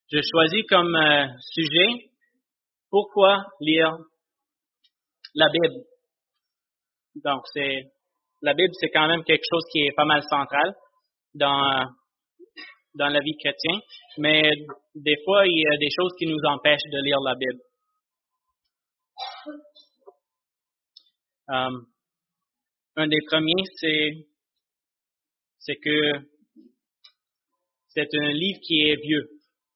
Je choisis comme sujet pourquoi lire la Bible. Donc, la Bible, c'est quand même quelque chose qui est pas mal central dans la vie chrétienne, mais des fois, il y a des choses qui nous empêchent de lire la Bible. Un des premiers, c'est que c'est un livre qui est vieux,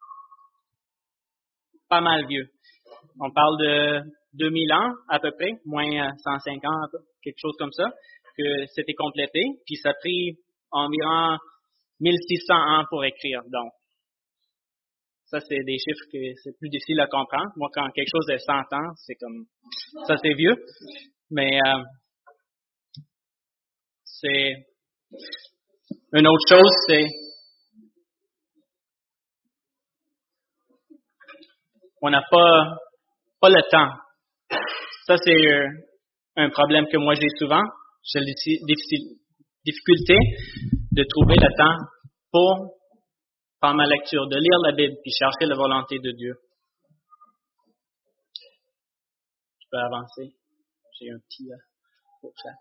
pas mal vieux. On parle de 2000 ans à peu près, moins 150, quelque chose comme ça, que c'était complété, puis ça a pris environ 1600 ans pour écrire. Donc, ça, c'est des chiffres que c'est plus difficile à comprendre. Moi, quand quelque chose est 100 ans, c'est comme, ça c'est vieux. Mais c'est une autre chose, c'est on n'a pas le temps. Ça, c'est un problème que moi j'ai souvent. J'ai la difficulté de trouver le temps pour faire ma lecture, de lire la Bible puis chercher la volonté de Dieu. Je peux avancer. J'ai un petit pour ça.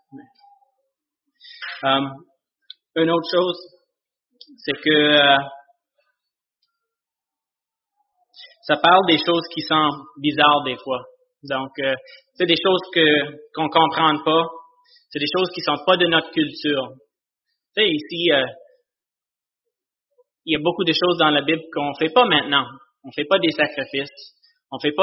Une autre chose, c'est que ça parle des choses qui sont bizarres des fois. Donc, c'est des choses qu'on comprend pas. C'est des choses qui sont pas de notre culture. Tu sais, ici, il y a beaucoup de choses dans la Bible qu'on fait pas maintenant. On fait pas des sacrifices. On fait pas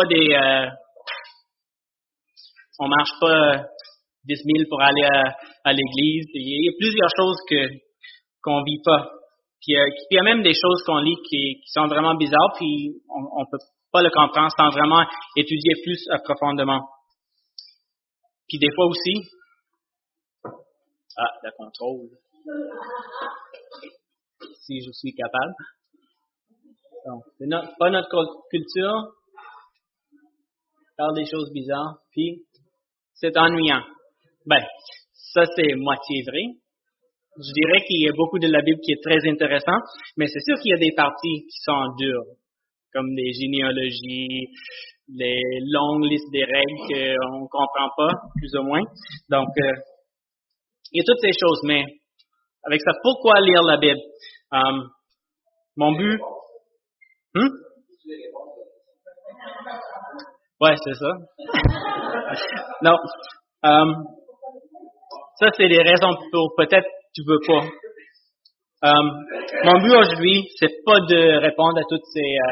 on marche pas 10 000 pour aller à l'église. Il y a plusieurs choses qu'on vit pas. Puis il y a même des choses qu'on lit qui sont vraiment bizarres, puis on peut pas le comprendre sans vraiment étudier plus profondément. Puis des fois aussi, le contrôle. Si je suis capable. Donc, c'est pas notre culture. Faire des choses bizarres, puis c'est ennuyant. Ben, ça c'est moitié vrai. Je dirais qu'il y a beaucoup de la Bible qui est très intéressant, mais c'est sûr qu'il y a des parties qui sont dures, comme des généalogies, les longues listes des règles qu'on ne comprend pas, plus ou moins. Donc, il y a toutes ces choses, mais avec ça, pourquoi lire la Bible? Mon but... Ouais, c'est ça. Non. Ça, c'est des raisons pour peut-être tu veux pas. Mon but aujourd'hui, c'est pas de répondre à toutes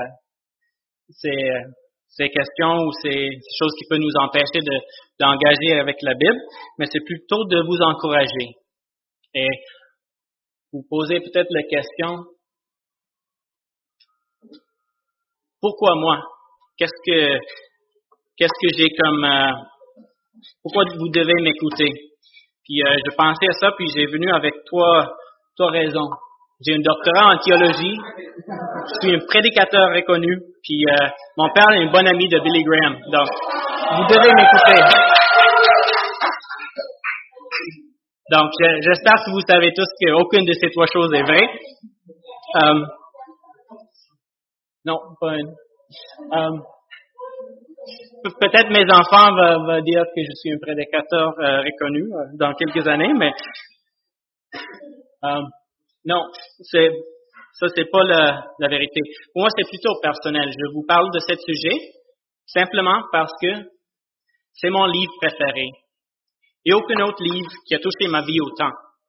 ces questions ou ces choses qui peuvent nous empêcher d'engager avec la Bible, mais c'est plutôt de vous encourager. Et vous poser peut-être la question, pourquoi moi? Qu'est-ce que j'ai comme... pourquoi vous devez m'écouter? Puis je pensais à ça, puis j'ai venu avec trois raisons. J'ai un doctorat en théologie, je suis un prédicateur reconnu, puis mon père est un bon ami de Billy Graham. Donc, vous devez m'écouter. Donc, j'espère que vous savez tous qu'aucune de ces trois choses est vraie. Non, pas une. Peut-être mes enfants vont dire que je suis un prédicateur reconnu dans quelques années, mais non, ça c'est pas la vérité. Pour moi, c'est plutôt personnel. Je vous parle de ce sujet simplement parce que c'est mon livre préféré. Il n'y a aucun autre livre qui a touché ma vie autant.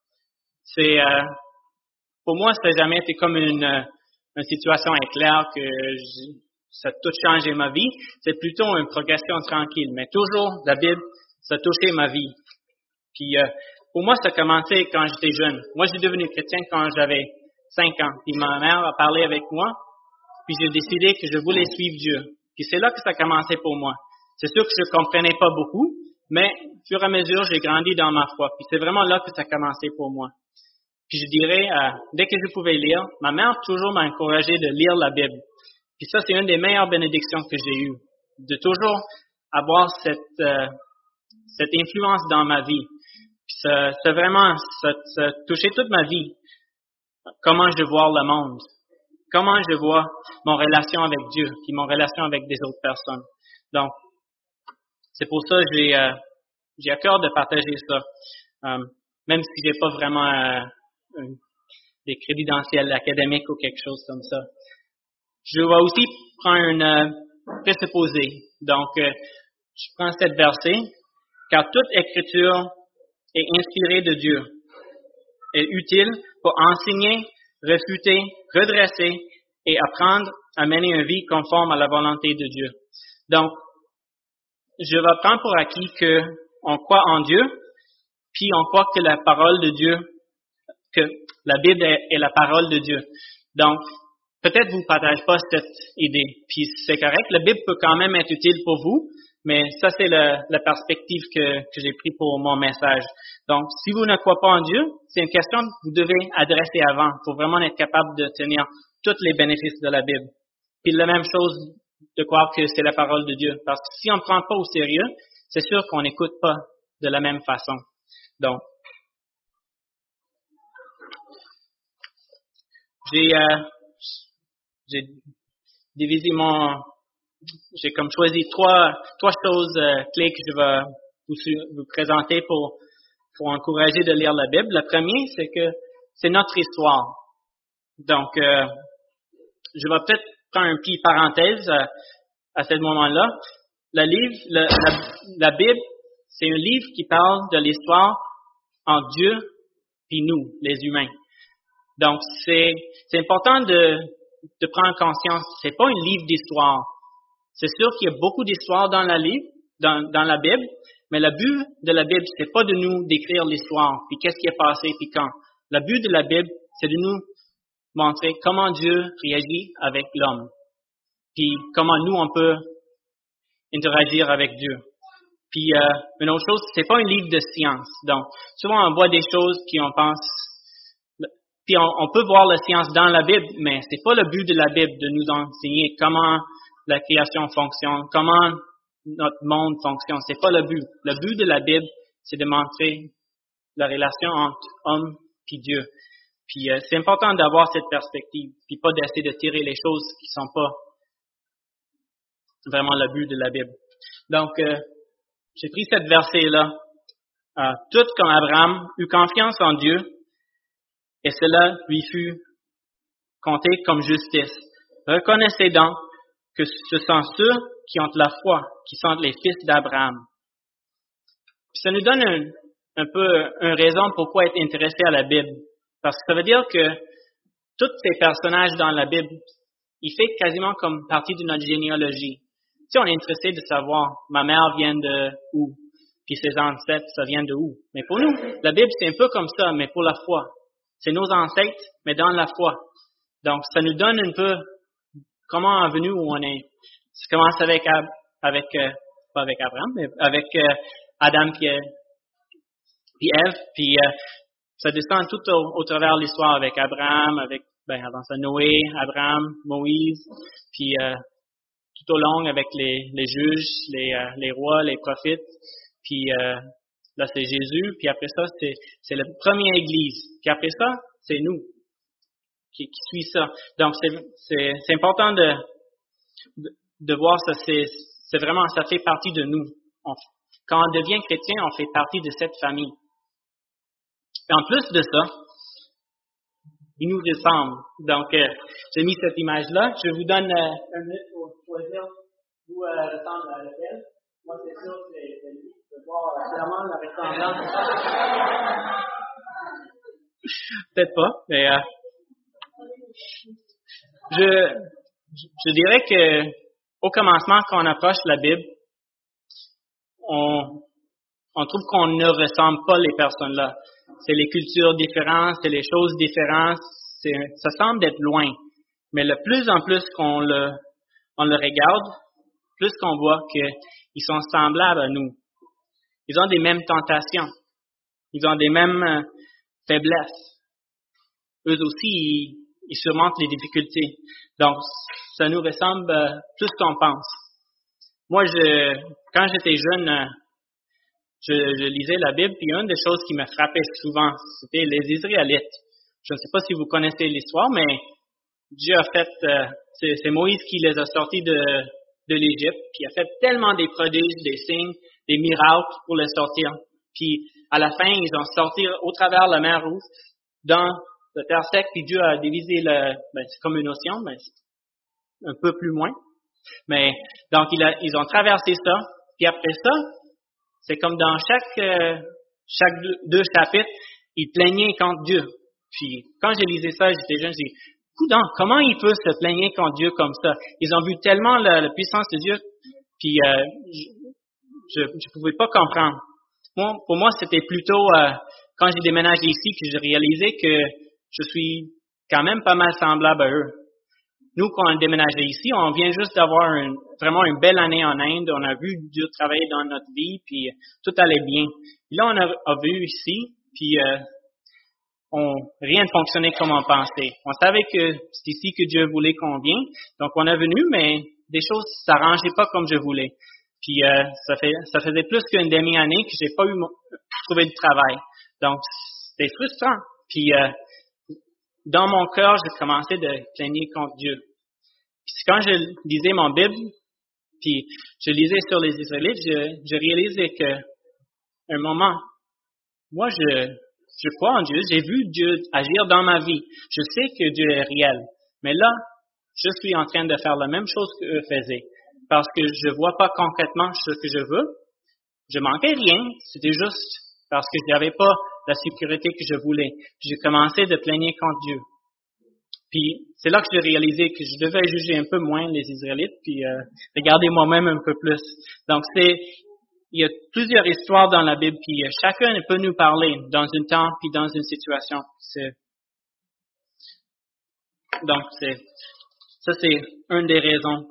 Pour moi, ça n'a jamais été comme une situation éclair que ça a tout changé ma vie. C'est plutôt une progression tranquille. Mais toujours, la Bible, ça a touché ma vie. Puis, pour moi, ça a commencé quand j'étais jeune. Moi, j'ai devenu chrétien quand j'avais 5 ans. Puis, ma mère a parlé avec moi. Puis, j'ai décidé que je voulais suivre Dieu. Puis, c'est là que ça a commencé pour moi. C'est sûr que je ne comprenais pas beaucoup, mais, au fur et à mesure, j'ai grandi dans ma foi. Puis, c'est vraiment là que ça a commencé pour moi. Puis, je dirais, dès que je pouvais lire, ma mère toujours m'a encouragé de lire la Bible. Puis ça, c'est une des meilleures bénédictions que j'ai eues, de toujours avoir cette influence dans ma vie. Puis ça a touché toute ma vie, comment je vois le monde, comment je vois mon relation avec Dieu, puis mon relation avec des autres personnes. Donc, c'est pour ça que j'ai à cœur de partager ça, même si j'ai pas vraiment des crédentiels académiques ou quelque chose comme ça. Je vais aussi prendre une présupposé. Donc, je prends cette verset, car toute écriture est inspirée de Dieu, est utile pour enseigner, réfuter, redresser et apprendre à mener une vie conforme à la volonté de Dieu. Donc, je vais prendre pour acquis qu'on croit en Dieu, puis on croit que la parole de Dieu, que la Bible est la parole de Dieu. Donc, peut-être vous ne partagez pas cette idée, puis c'est correct. La Bible peut quand même être utile pour vous, mais ça, c'est la perspective que j'ai prise pour mon message. Donc, si vous ne croyez pas en Dieu, c'est une question que vous devez adresser avant pour vraiment être capable de tenir tous les bénéfices de la Bible. Puis la même chose de croire que c'est la parole de Dieu. Parce que si on ne prend pas au sérieux, c'est sûr qu'on n'écoute pas de la même façon. Donc, j'ai divisé j'ai comme choisi trois choses clés que je vais vous présenter pour encourager de lire la Bible. La première, c'est que c'est notre histoire. Donc, je vais peut-être prendre une petite parenthèse à ce moment-là. La Bible, c'est un livre qui parle de l'histoire entre Dieu et nous, les humains. Donc, c'est important de prendre conscience. C'est pas un livre d'histoire. C'est sûr qu'il y a beaucoup d'histoires dans la Bible, mais le but de la Bible, c'est pas de nous décrire l'histoire, puis qu'est-ce qui est passé, puis quand. Le but de la Bible, c'est de nous montrer comment Dieu réagit avec l'homme, puis comment nous, on peut interagir avec Dieu. Puis, une autre chose, c'est pas un livre de science. Donc, souvent, on voit des choses qui on pense. Puis on peut voir la science dans la Bible, mais c'est pas le but de la Bible de nous enseigner comment la création fonctionne, comment notre monde fonctionne. C'est pas le but. Le but de la Bible, c'est de montrer la relation entre homme et Dieu. Puis c'est important d'avoir cette perspective, puis pas d'essayer de tirer les choses qui sont pas vraiment le but de la Bible. Donc, j'ai pris cette verset-là. Tout comme Abraham eut confiance en Dieu, et cela lui fut compté comme justice. Reconnaissez donc que ce sont ceux qui ont la foi, qui sont les fils d'Abraham. Puis ça nous donne un peu une raison pourquoi être intéressé à la Bible. Parce que ça veut dire que tous ces personnages dans la Bible, ils font quasiment comme partie de notre généalogie. Si on est intéressé de savoir, ma mère vient de où, puis ses ancêtres, ça vient de où. Mais pour nous, la Bible, c'est un peu comme ça, mais pour la foi. C'est nos ancêtres, mais dans la foi. Donc, ça nous donne un peu comment on est venu où on est. Ça commence avec pas avec Abraham, mais avec Adam puis Ève, puis ça descend tout au travers de l'histoire avec Abraham, avant ça Noé, Abraham, Moïse, puis tout au long avec les juges, les rois, les prophètes, puis là c'est Jésus, puis après ça c'est la première Église, puis après ça c'est nous qui suit ça. Donc c'est important de voir ça. C'est vraiment, ça fait partie de nous. Quand on devient chrétien, on fait partie de cette famille. Et en plus de ça, ils nous ressemblent. Donc, j'ai mis cette image-là. Je vous donne un minute pour choisir où ressemble à laquelle. Moi, c'est sûr que c'est lui. Je vais voir clairement la ressemblance. Peut-être pas, mais je dirais que au commencement, quand on approche la Bible, on trouve qu'on ne ressemble pas les personnes là. C'est les cultures différentes, c'est les choses différentes, ça semble être loin. Mais le plus en plus qu'on le regarde, plus qu'on voit qu'ils sont semblables à nous. Ils ont des mêmes tentations. Ils ont des mêmes faiblesses. Eux aussi, ils surmontent les difficultés. Donc, ça nous ressemble plus qu'on pense. Moi, quand j'étais jeune, je lisais la Bible, puis une des choses qui me frappait souvent, c'était les Israélites. Je ne sais pas si vous connaissez l'histoire, mais Dieu a fait, c'est Moïse qui les a sortis de l'Égypte, puis il a fait tellement des prodiges, des signes, des miracles pour les sortir. Puis à la fin, ils ont sorti au travers la mer Rouge, dans le terre sec, puis Dieu a divisé c'est comme une océan, mais c'est un peu plus loin. Mais donc ils ont traversé ça, puis après ça, c'est comme dans chaque deux chapitres, ils plaignaient contre Dieu. Puis quand j'ai lisé ça, j'étais jeune, j'ai dit, coudonc, comment il peut se plaigner contre Dieu comme ça? Ils ont vu tellement la puissance de Dieu, puis je pouvais pas comprendre. Pour moi, c'était plutôt quand j'ai déménagé ici que j'ai réalisé que je suis quand même pas mal semblable à eux. Nous, quand on a déménagé ici, on vient juste d'avoir vraiment une belle année en Inde. On a vu Dieu travailler dans notre vie, puis tout allait bien. Puis là, on a vu ici, puis rien ne fonctionnait comme on pensait. On savait que c'est ici que Dieu voulait qu'on vienne, donc on est venu, mais des choses s'arrangeaient pas comme je voulais. Puis ça faisait plus qu'une demi-année que j'ai pas trouvé de travail. Donc c'était frustrant. Puis dans mon cœur, j'ai commencé de plaigner contre Dieu. Puis quand je lisais mon Bible, puis je lisais sur les Israélites, je réalisais que un moment, moi je crois en Dieu, j'ai vu Dieu agir dans ma vie. Je sais que Dieu est réel. Mais là, je suis en train de faire la même chose qu'eux faisaient. Parce que je vois pas concrètement ce que je veux. Je manquais rien. C'était juste parce que je n'avais pas la sécurité que je voulais. Puis j'ai commencé de plaigner contre Dieu. Puis c'est là que j'ai réalisé que je devais juger un peu moins les Israélites, puis regarder moi-même un peu plus. Donc il y a plusieurs histoires dans la Bible, puis chacun peut nous parler dans un temps puis dans une situation. Donc ça c'est une des raisons.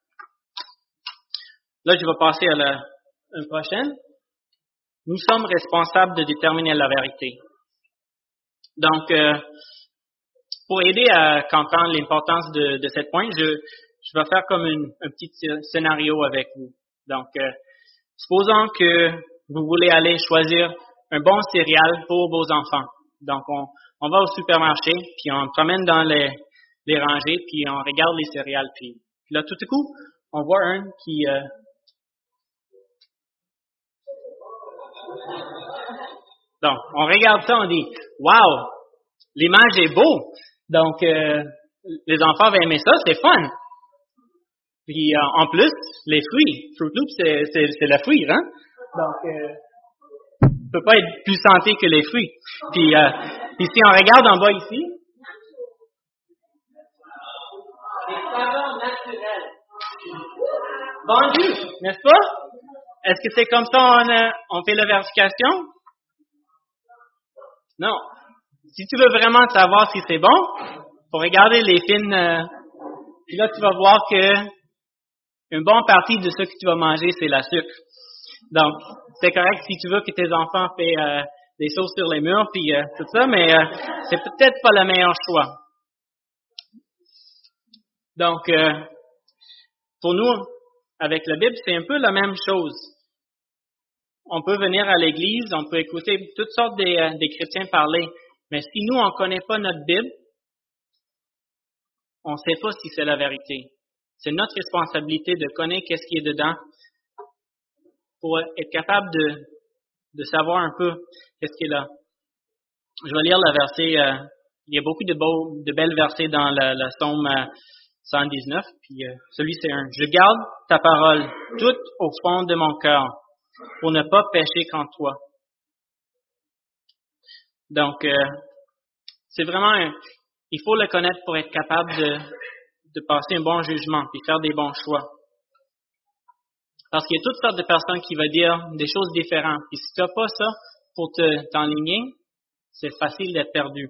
Là, je vais passer à la prochaine. Nous sommes responsables de déterminer la vérité. Donc, pour aider à comprendre l'importance de cette point, je vais faire comme un petit scénario avec vous. Donc, supposons que vous voulez aller choisir un bon céréal pour vos enfants. Donc, on va au supermarché, puis on promène dans les rangées, puis on regarde les céréales. Puis là, tout à coup, on voit un qui... Donc, on regarde ça, on dit, wow, l'image est beau. Donc, les enfants vont aimer ça, c'est fun. Puis, en plus, les fruits. Fruit Loops, c'est le fruit, hein? Donc, ça peut pas être plus santé que les fruits. Puis si on regarde en bas ici, les saveurs naturelles. Vendues, n'est-ce pas? Est-ce que c'est comme ça on fait la vérification? Non. Si tu veux vraiment savoir si c'est bon, faut regarder les fines. Puis là, tu vas voir que une bonne partie de ce que tu vas manger, c'est la sucre. Donc, c'est correct si tu veux que tes enfants fassent des choses sur les murs, puis tout ça, mais c'est peut-être pas le meilleur choix. Donc, pour nous, avec la Bible, c'est un peu la même chose. On peut venir à l'église, on peut écouter toutes sortes des chrétiens parler, mais si nous, on ne connaît pas notre Bible, on ne sait pas si c'est la vérité. C'est notre responsabilité de connaître qu'est-ce qui est dedans pour être capable de savoir un peu qu'est-ce qui est là. Je vais lire le verset, il y a beaucoup de belles versets dans le psaume 119, puis celui c'est un. Je garde ta parole toute au fond de mon cœur pour ne pas pécher contre toi. Donc, c'est vraiment, il faut le connaître pour être capable de passer un bon jugement puis faire des bons choix. Parce qu'il y a toutes sortes de personnes qui vont dire des choses différentes. Puis si tu n'as pas ça pour t'enligner, c'est facile d'être perdu.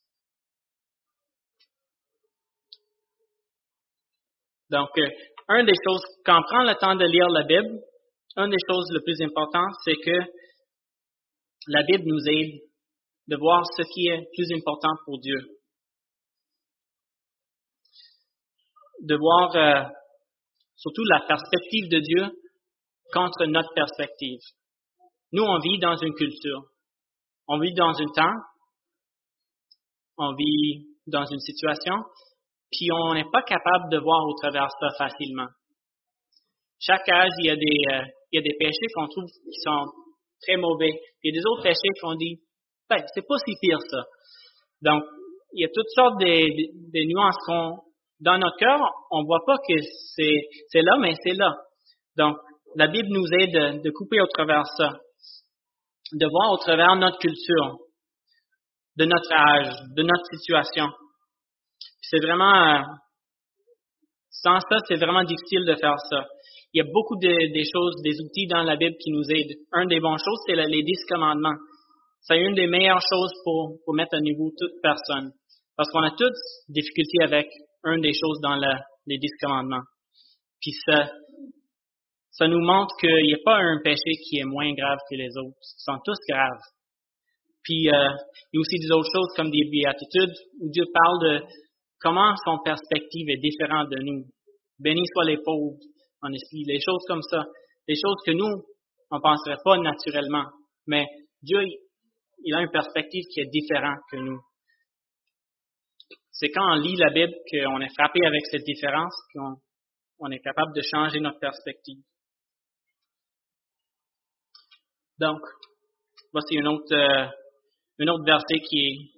Donc, une des choses, quand on prend le temps de lire la Bible, une des choses les plus importantes, c'est que la Bible nous aide de voir ce qui est plus important pour Dieu. De voir surtout la perspective de Dieu contre notre perspective. Nous, on vit dans une culture. On vit dans un temps. On vit dans une situation. puis on n'est pas capable de voir au travers ça facilement. Chaque âge, il y a des péchés qu'on trouve qui sont très mauvais, puis il y a des autres péchés qu'on dit, c'est pas si pire ça. Donc, il y a toutes sortes de nuances dans notre cœur, on voit pas que c'est là, mais c'est là. Donc, la Bible nous aide de couper au travers ça, de voir au travers notre culture, de notre âge, de notre situation. C'est vraiment, sans ça, c'est vraiment difficile de faire ça. Il y a beaucoup des choses, des outils dans la Bible qui nous aident. Un des bonnes choses, c'est les 10 commandements. C'est une des meilleures choses pour mettre à niveau toute personne. Parce qu'on a toutes difficultés avec une des choses dans les 10 commandements. Puis ça nous montre qu'il n'y a pas un péché qui est moins grave que les autres. Ils sont tous graves. Puis il y a aussi des autres choses comme des béatitudes où Dieu parle de comment son perspective est différente de nous. Bénis soient les pauvres en esprit, les choses comme ça. Des choses que nous, on ne penserait pas naturellement. Mais Dieu, il a une perspective qui est différente que nous. C'est quand on lit la Bible qu'on est frappé avec cette différence, qu'on est capable de changer notre perspective. Donc, voici un autre verset qui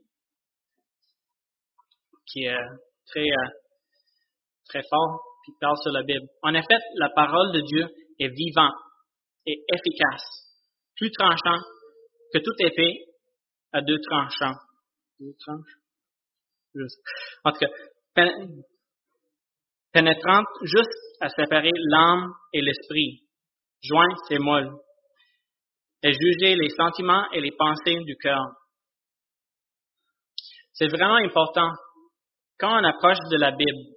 est très, très fort, qui parle sur la Bible. En effet, la parole de Dieu est vivante et efficace, plus tranchant que tout épée à 2 tranchants. 2 tranches? Juste. En tout cas, pénétrante juste à séparer l'âme et l'esprit, jointe et molle, et juger les sentiments et les pensées du cœur. C'est vraiment important. Quand on approche de la Bible,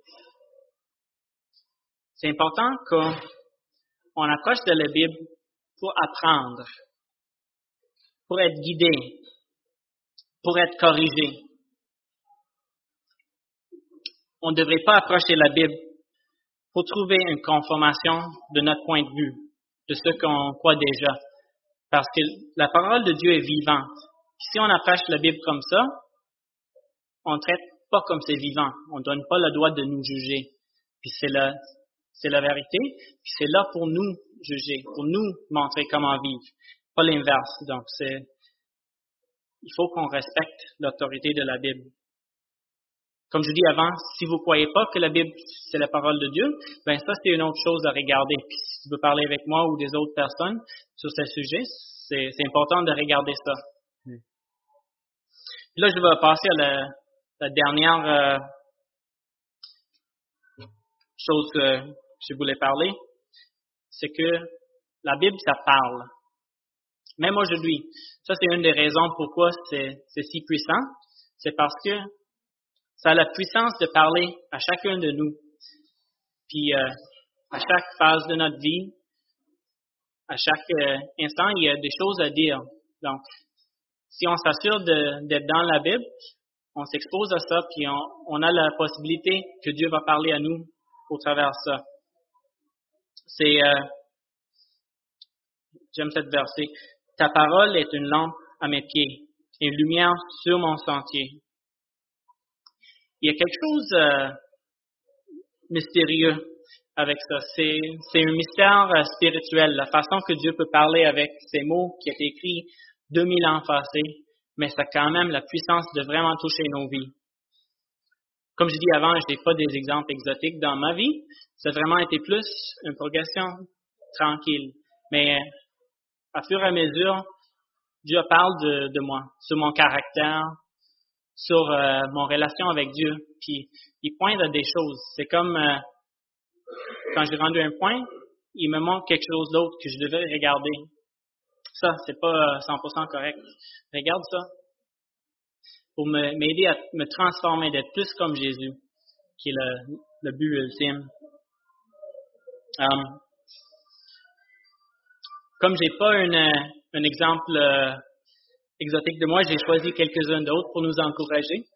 c'est important qu'on approche de la Bible pour apprendre, pour être guidé, pour être corrigé. On ne devrait pas approcher la Bible pour trouver une confirmation de notre point de vue, de ce qu'on croit déjà. Parce que la parole de Dieu est vivante. Si on approche la Bible comme ça, on ne traite pas comme c'est vivant. On ne donne pas le droit de nous juger. Puis c'est la vérité. Puis c'est là pour nous juger, pour nous montrer comment vivre. Pas l'inverse. Donc il faut qu'on respecte l'autorité de la Bible. Comme je dis avant, si vous ne croyez pas que la Bible, c'est la parole de Dieu, ben ça, c'est une autre chose à regarder. Puis si tu veux parler avec moi ou des autres personnes sur ce sujet, c'est important de regarder ça. Puis là, je vais passer à la dernière chose que je voulais parler. C'est que la Bible, ça parle. Même aujourd'hui. Ça, c'est une des raisons pourquoi c'est si puissant. C'est parce que ça a la puissance de parler à chacun de nous. Puis à chaque phase de notre vie, à chaque instant, il y a des choses à dire. Donc, si on s'assure d'être dans la Bible, on s'expose à ça, puis on a la possibilité que Dieu va parler à nous au travers de ça. J'aime cette verset. Ta parole est une lampe à mes pieds et une lumière sur mon sentier. Il y a quelque chose mystérieux avec ça. C'est un mystère spirituel, la façon que Dieu peut parler avec ces mots qui étaient écrits 2000 ans passés, mais ça a quand même la puissance de vraiment toucher nos vies. Comme je dis avant, je n'ai pas des exemples exotiques dans ma vie. Ça a vraiment été plus une progression tranquille. Mais à fur et à mesure, Dieu parle de moi, sur mon caractère, sur mon relation avec Dieu. Puis il pointe à des choses. C'est comme quand j'ai rendu un point, il me montre quelque chose d'autre que je devrais regarder. Ça, c'est pas 100% correct. Regarde ça. Pour m'aider à me transformer, d'être plus comme Jésus, qui est le but ultime. Comme j'ai pas un exemple exotique de moi, j'ai choisi quelques-uns d'autres pour nous encourager.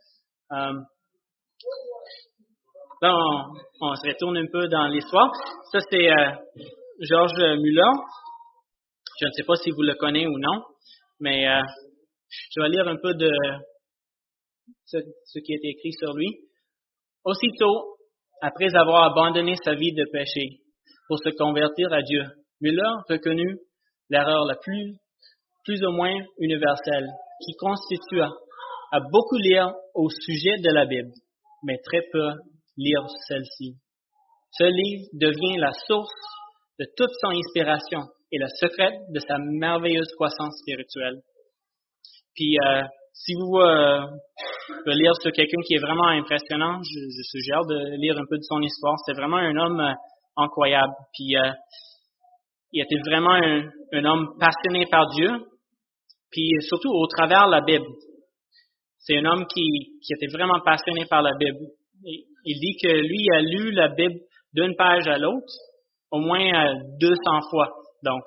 Là, on se retourne un peu dans l'histoire. Ça, c'est George Muller. Je ne sais pas si vous le connaissez ou non, mais je vais lire un peu de ce qui est écrit sur lui. Aussitôt, après avoir abandonné sa vie de péché pour se convertir à Dieu, Müller reconnut l'erreur la plus ou moins universelle, qui consistait à beaucoup lire au sujet de la Bible, mais très peu lire celle-ci. Ce livre devient la source de toute son inspiration et le secret de sa merveilleuse croissance spirituelle. Puis, si vous voulez lire sur quelqu'un qui est vraiment impressionnant, je suggère de lire un peu de son histoire. C'est vraiment un homme incroyable. Puis, il était vraiment un homme passionné par Dieu, puis surtout au travers de la Bible. C'est un homme qui était vraiment passionné par la Bible. Il dit que lui a lu la Bible d'une page à l'autre au moins 200 fois. Donc,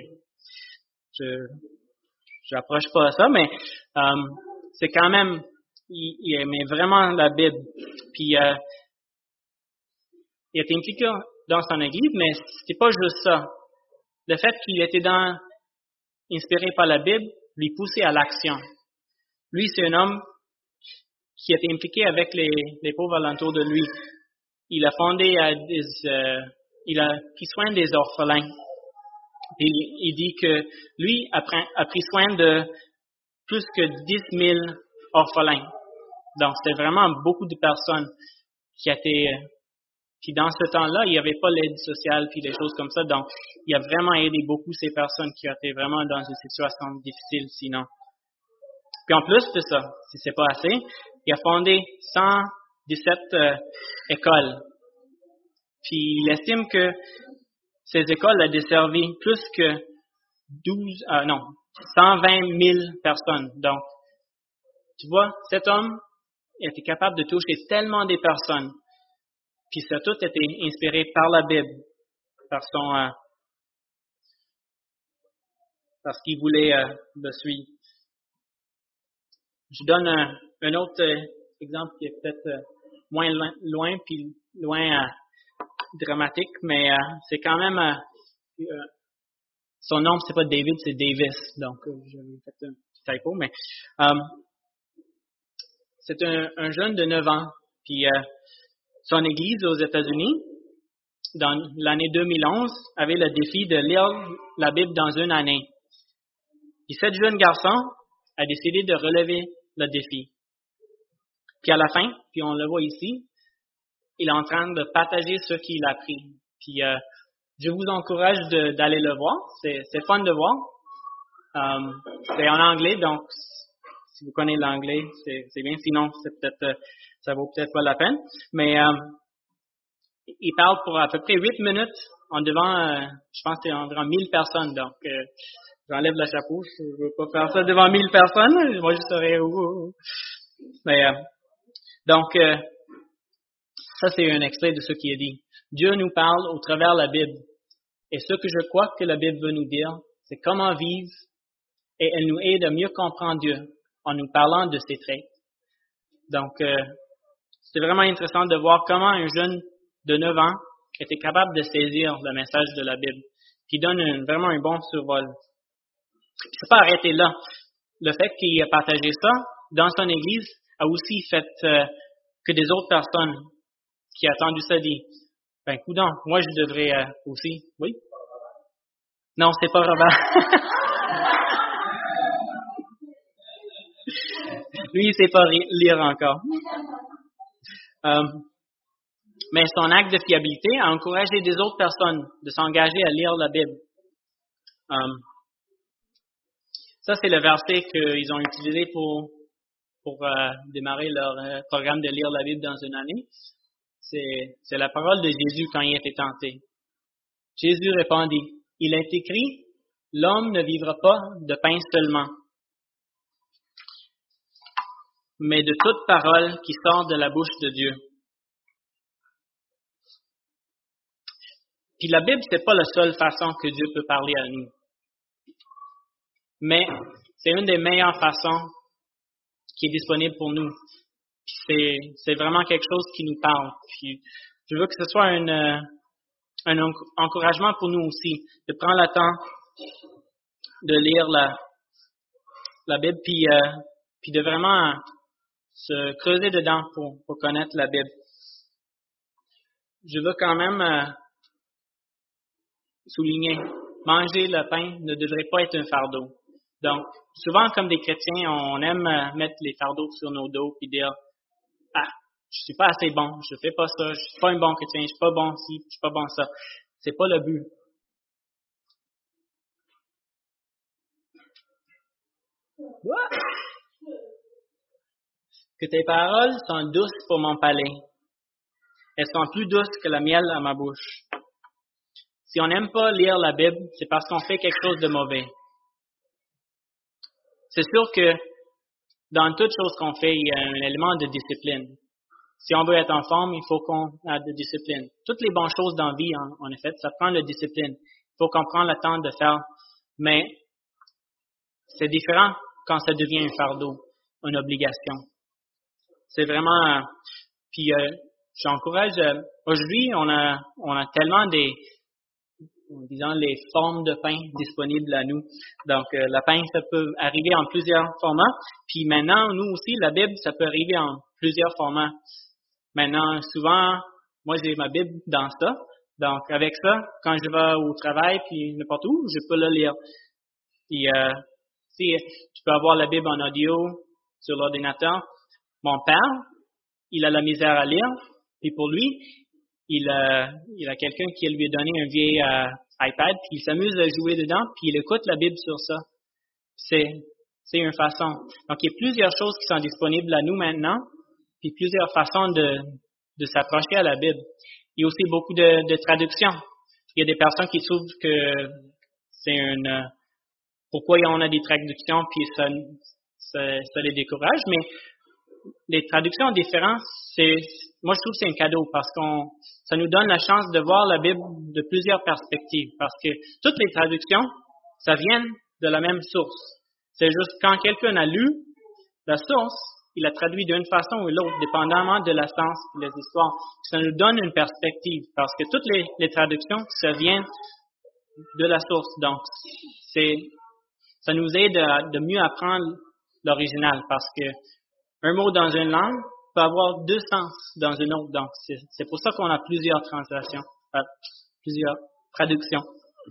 j'approche pas à ça, mais c'est quand même, il aimait vraiment la Bible. Puis, il était impliqué dans son église, mais c'était pas juste ça. Le fait qu'il était inspiré par la Bible lui poussait à l'action. Lui, c'est un homme qui était impliqué avec les pauvres alentours de lui. Il a fondé il a pris soin des orphelins. Et il dit que lui a pris soin de plus que 10 000 orphelins. Donc, c'est vraiment beaucoup de personnes qui étaient. Puis dans ce temps-là, il n'y avait pas l'aide sociale puis des choses comme ça. Donc, il a vraiment aidé beaucoup ces personnes qui étaient vraiment dans une situation difficile sinon. Puis en plus de ça, si c'est pas assez, il a fondé 117 écoles. Puis il estime que ces écoles ont desservi plus que 120 000 personnes. Donc, tu vois, cet homme était capable de toucher tellement des personnes. Puis ça a tout été inspiré par la Bible, parce qu'il voulait le suivre. Je donne un autre exemple qui est peut-être moins loin puis loin dramatique, mais c'est quand même son nom c'est pas David, c'est Davis. Donc j'avais fait un petit typo, mais c'est un jeune de 9 ans, puis son église aux États-Unis, dans l'année 2011, avait le défi de lire la Bible dans une année. Et cet jeune garçon a décidé de relever le défi. Puis à la fin, puis on le voit ici, il est en train de partager ce qu'il a appris. Puis je vous encourage d'aller le voir. C'est fun de voir. C'est en anglais, donc si vous connaissez l'anglais, c'est bien. Sinon, ça vaut peut-être pas la peine. Mais il parle pour à peu près 8 minutes en devant, je pense que c'est environ 1000 personnes. Donc, j'enlève le chapeau. Je ne veux pas faire ça devant 1000 personnes. Moi, je serais où. Mais donc, ça, c'est un extrait de ce qui est dit. Dieu nous parle au travers de la Bible. Et ce que je crois que la Bible veut nous dire, c'est comment vivre, et elle nous aide à mieux comprendre Dieu en nous parlant de ses traits. Donc, c'est vraiment intéressant de voir comment un jeune de 9 ans était capable de saisir le message de la Bible, qui donne vraiment un bon survol. C'est pas arrêté là. Le fait qu'il a partagé ça dans son église a aussi fait que des autres personnes qui ont entendu ça disent, ben coudonc, moi je devrais aussi. Oui? Non, c'est pas Robert. Lui, il sait pas lire encore. Mais son acte de fiabilité a encouragé des autres personnes de s'engager à lire la Bible. Ça, c'est le verset qu'ils ont utilisé pour démarrer leur programme de lire la Bible dans une année. C'est la parole de Jésus quand il était tenté. Jésus répondit, « Il est écrit, l'homme ne vivra pas de pain seulement, mais de toute parole qui sort de la bouche de Dieu. » Puis la Bible, c'est pas la seule façon que Dieu peut parler à nous. Mais c'est une des meilleures façons qui est disponible pour nous. C'est vraiment quelque chose qui nous parle. Puis je veux que ce soit un encouragement pour nous aussi, de prendre le temps de lire la Bible, puis de vraiment se creuser dedans pour connaître la Bible. je veux quand même souligner, manger le pain ne devrait pas être un fardeau. Donc, souvent, comme des chrétiens, on aime mettre les fardeaux sur nos dos et dire, je suis pas assez bon, je fais pas ça, je suis pas un bon chrétien, je suis pas bon ci, je suis pas bon ça. C'est pas le but. Que tes paroles sont douces pour mon palais. Elles sont plus douces que le miel à ma bouche. Si on n'aime pas lire la Bible, c'est parce qu'on fait quelque chose de mauvais. C'est sûr que dans toute chose qu'on fait, il y a un élément de discipline. Si on veut être en forme, il faut qu'on ait de discipline. Toutes les bonnes choses dans la vie, en effet, ça prend de discipline. Il faut qu'on prenne le temps de faire. Mais c'est différent quand ça devient un fardeau, une obligation. C'est vraiment... Puis j'encourage... aujourd'hui, on a tellement disons, les formes de pain disponibles à nous. Donc, le pain, ça peut arriver en plusieurs formats. Puis maintenant, nous aussi, la Bible, ça peut arriver en plusieurs formats. Maintenant, souvent, moi, j'ai ma Bible dans ça. Donc, avec ça, quand je vais au travail, puis n'importe où, je peux le lire. Puis, si tu peux avoir la Bible en audio sur l'ordinateur, mon père, il a la misère à lire. Puis pour lui, il a quelqu'un qui lui a donné un vieil iPad, puis il s'amuse à jouer dedans, puis il écoute la Bible sur ça. C'est une façon. Donc, il y a plusieurs choses qui sont disponibles à nous maintenant, puis plusieurs façons de s'approcher à la Bible. Il y a aussi beaucoup de traductions. Il y a des personnes qui trouvent que c'est pourquoi on a des traductions, puis ça les décourage, mais les traductions différentes, moi je trouve que c'est un cadeau parce ça nous donne la chance de voir la Bible de plusieurs perspectives parce que toutes les traductions, ça vient de la même source. C'est juste quand quelqu'un a lu la source, il a traduit d'une façon ou l'autre, dépendamment de la sens et des histoires. Ça nous donne une perspective parce que toutes les traductions, ça vient de la source. Donc, ça nous aide de mieux apprendre l'original parce que un mot dans une langue peut avoir deux sens dans une autre. Donc, c'est pour ça qu'on a plusieurs translations, plusieurs traductions.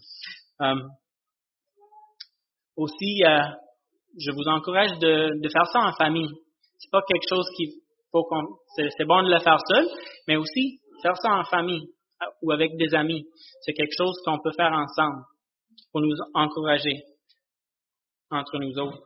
Aussi, je vous encourage de faire ça en famille. C'est pas quelque chose c'est bon de le faire seul, mais aussi faire ça en famille ou avec des amis. C'est quelque chose qu'on peut faire ensemble pour nous encourager entre nous autres.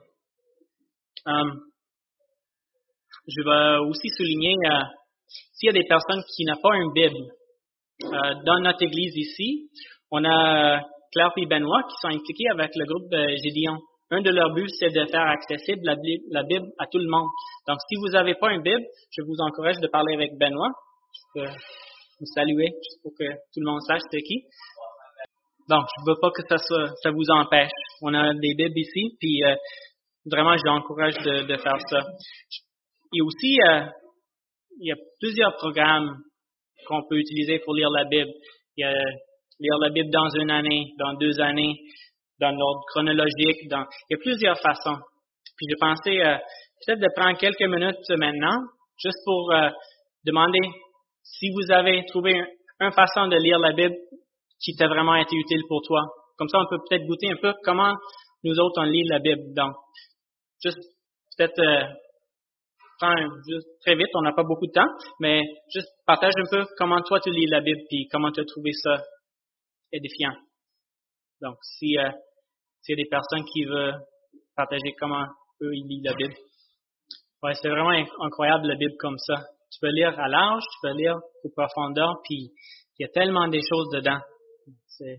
Je vais aussi souligner, s'il y a des personnes qui n'ont pas une Bible, dans notre église ici, on a Claire et Benoît qui sont impliqués avec le groupe Gédéon. Un de leurs buts, c'est de faire accessible la Bible à tout le monde. Donc, si vous n'avez pas une Bible, je vous encourage de parler avec Benoît. Je peux vous saluer, juste pour que tout le monde sache c'est qui. Donc, je ne veux pas que ça vous empêche. On a des Bibles ici, puis vraiment, je l'encourage de faire ça. Et aussi, il y a plusieurs programmes qu'on peut utiliser pour lire la Bible. Il y a lire la Bible dans une année, dans 2 années, dans l'ordre chronologique. Il y a plusieurs façons. Puis j'ai pensé peut-être de prendre quelques minutes maintenant, juste pour demander si vous avez trouvé une façon de lire la Bible qui t'a vraiment été utile pour toi. Comme ça, on peut peut-être goûter un peu comment nous autres on lit la Bible. Donc, juste peut-être juste très vite, on n'a pas beaucoup de temps, mais juste partage un peu comment toi tu lis la Bible puis comment tu as trouvé ça édifiant. Donc, s'il y a des personnes qui veulent partager comment eux ils lisent la Bible. Ouais, c'est vraiment incroyable la Bible comme ça. Tu peux lire à large, tu peux lire au profondeur, puis il y a tellement des choses dedans. C'est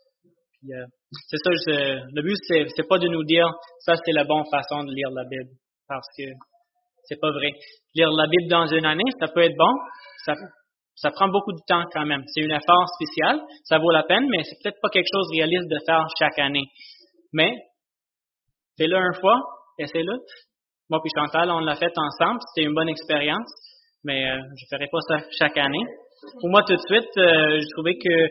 ça, le but c'est pas de nous dire ça c'est la bonne façon de lire la Bible, parce que c'est pas vrai. Lire la Bible dans une année, ça peut être bon, ça prend beaucoup de temps quand même. C'est un effort spécial, ça vaut la peine, mais c'est peut-être pas quelque chose de réaliste de faire chaque année. Mais, fais-le une fois, essaie-le. Moi puis Chantal, on l'a fait ensemble, c'était une bonne expérience, mais je ferai pas ça chaque année. Pour moi, tout de suite, j'ai trouvé que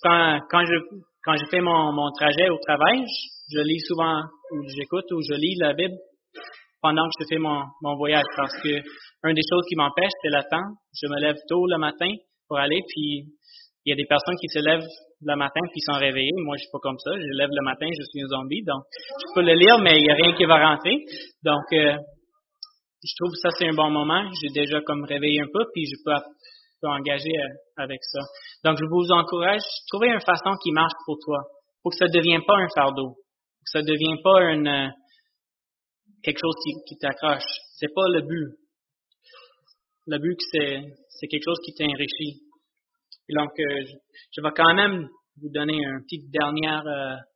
quand je fais mon trajet au travail, je lis souvent, ou j'écoute, ou je lis la Bible pendant que je fais mon voyage, parce que une des choses qui m'empêche, c'est le temps. Je me lève tôt le matin pour aller. Puis, il y a des personnes qui se lèvent le matin puis sont réveillées. Moi, je suis pas comme ça. Je lève le matin, je suis un zombie. Donc, je peux le lire, mais il y a rien qui va rentrer. Donc, je trouve que ça, c'est un bon moment. J'ai déjà comme réveillé un peu, puis je peux engager avec ça. Donc, je vous encourage, trouvez une façon qui marche pour toi, pour que ça ne devienne pas un fardeau, pour que ça ne devienne pas quelque chose qui t'accroche. C'est pas le but. Le but, c'est quelque chose qui t'enrichit. Et donc, je vais quand même vous donner une petite dernière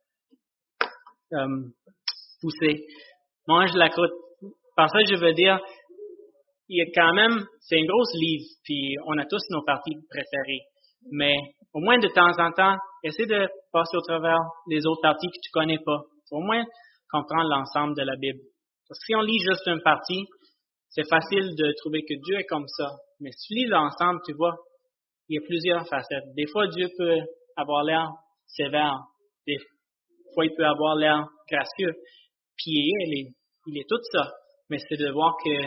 poussée. Moi, je la croûte. Par ça, je veux dire, il y a quand même, c'est un gros livre, puis on a tous nos parties préférées. Mais au moins de temps en temps, essaie de passer au travers les autres parties que tu connais pas. Au moins comprendre l'ensemble de la Bible. Parce que si on lit juste une partie, c'est facile de trouver que Dieu est comme ça. Mais si tu lis l'ensemble, tu vois, il y a plusieurs facettes. Des fois, Dieu peut avoir l'air sévère. Des fois, il peut avoir l'air gracieux. Puis il est tout ça. Mais c'est de voir que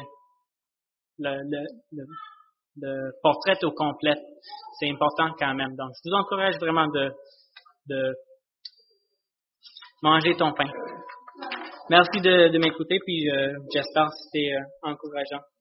le portrait au complet, c'est important quand même. Donc, je vous encourage vraiment de manger ton pain. Merci de m'écouter, puis j'espère que c'était encourageant.